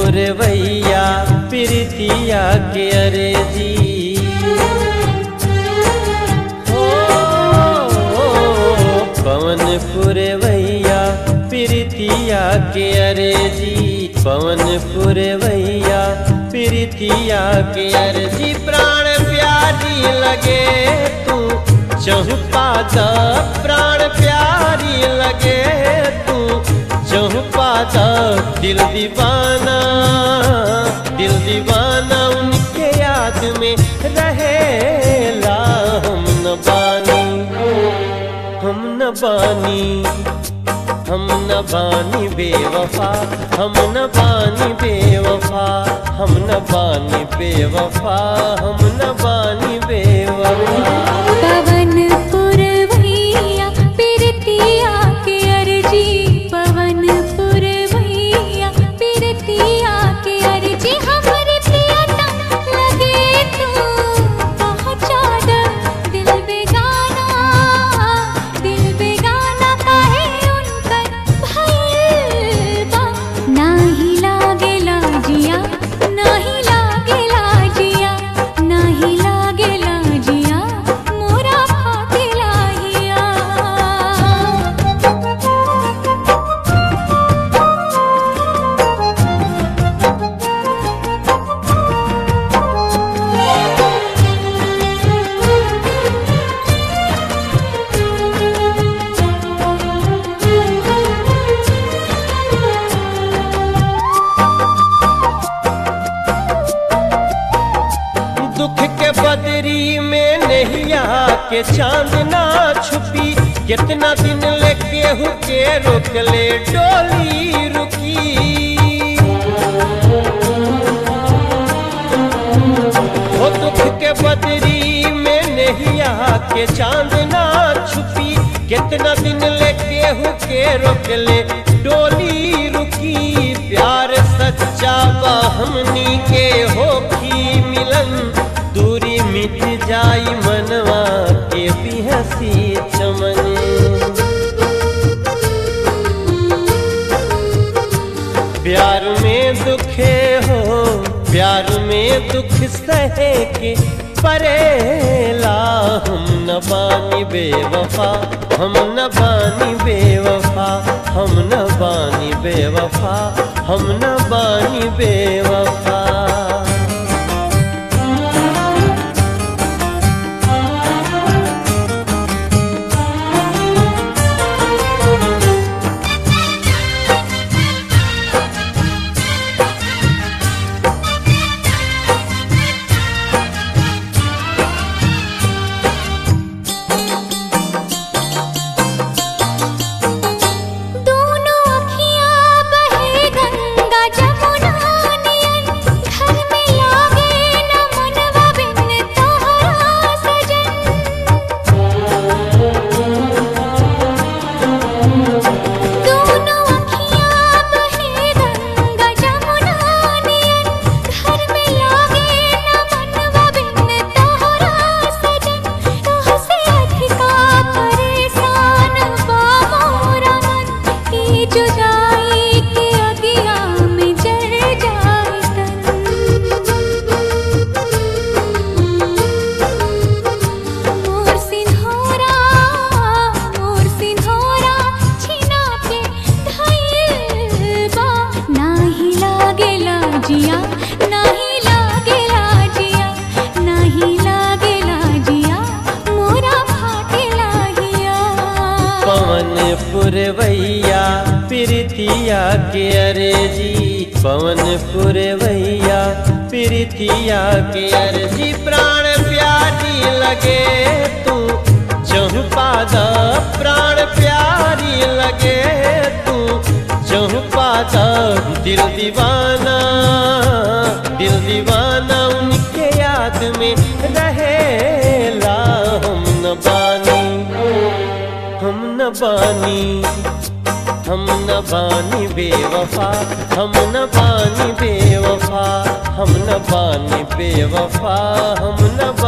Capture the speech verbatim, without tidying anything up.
पुरवैया प्रीतिया के अर्जी। ओ, ओ, पवन पुरवैया प्रीतिया के अर्जी। पवन पुरवैया प्रीतिया के अर्जी। प्राण प्यारी लगे तू चहुपाद, प्राण प्यारी लगे तू चहुपाद। दिल दीवाना दिल दीवाना उनके याद में रहेला। हम न बानी हम न बानी हम न बानी बेवफा, हम न बानी बेवफा, हम न बानी बेवफा, हम न बानी बेवफा। पवन पुरवैया प्रीतिया के अर्जी। पवन पुरवैया प्रीतिया के अर्जी। हमरे प्रियतम लगे तू पहुँचा द दिल बेगाना, दिल बेगाना काहे उनकर भइल बा। नाही लागेला जिया, नाही लागेला जिया, नाही लागेला जिया, मोरा फाटेला हिया। दुख के बदरी में नैया के चांद ना छुपी। कितना दिन लेके हुके रोक ले डोली रुकी। वो दुख के बदरी में नैया के चांद ना छुपी। कितना दिन लेके हुके रोक ले डोली रुकी। प्यार सच्चा बा हमनी के होखी मिलन। दूरी मिट जाई मनवा के भी हंसी चमन। प्यार में दुखे हो, प्यार में दुख सहे के परेला। हम न बानी बेवफा, हम न बानी बेवफा, हम न बानी बेवफा, हम न बानी बेवफा। दोनों अखियाँ बहे गंगा जमुना नियन। घर में लागे न मनवा बिन तोहरा सजन। दोनों अखियाँ बहे गंगा जमुना नियन। घर में लागे न मनवा बिन तोहरा सजन। तोहसे अधिका परेशान बा मोरा मन। ई जुदाई के अगिया में जल जाए तन। मोर सिन्होरा मोर सिन्होरा छिना के धइल बा। नाही लागेला जिया, नाही लागेला जिया, नाही लागेला जिया, मोरा फाटेला हिया। पवन पुरवैया प्रीतिया के अर्जी। पवन पुरवैया प्रीतिया के अर्जी। प्राण प्यारी लगे तू चहुपाद, प्राण प्यारी लगे तू चहुपाद। दिल दीवाना दिल दीवाना उनके याद में रहेला। हम न बानी हम न बानी हम न बानी बेवफा, हम न बानी बेवफा, हम न बानी बेवफा, हम न